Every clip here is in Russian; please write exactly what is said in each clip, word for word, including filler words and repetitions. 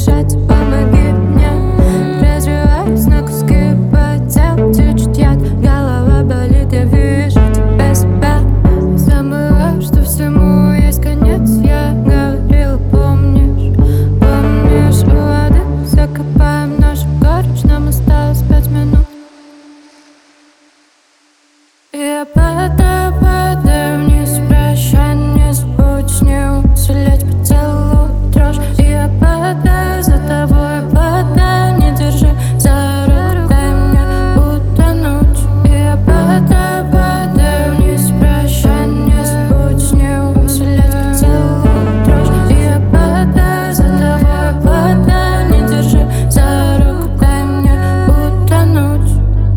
дышать, помоги мне. Разрываюсь на куски, по телу течет яд. Голова болит, я вижу тебя, себя. Забыла, что всему есть конец. Я говорила, помнишь, помнишь, у воды закопаем нашу горечь. Нам осталось пять минут. Я падаю, падаю вниз, прощай, не забудь не усилять поцелуй дрожь. Я падаю за тобой, падаю, не держи за руку, дай мне утонуть. Я падаю, падаю вниз, прощай, не забудь не усилять поцелуй дрожь. Я падаю за тобой, падаю, не держи за руку, дай мне утонуть.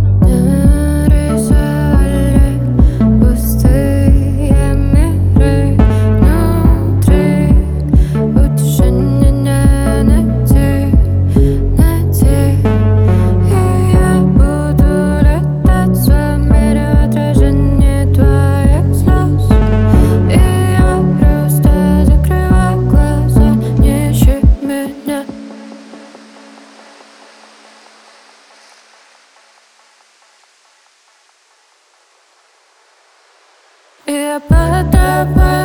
Пустые миры внутри, утешения не найти, найти. И я буду летать в своем мире в отражении твоих слез. И я просто закрываю глаза, не ищи меня. Я падаю, падаю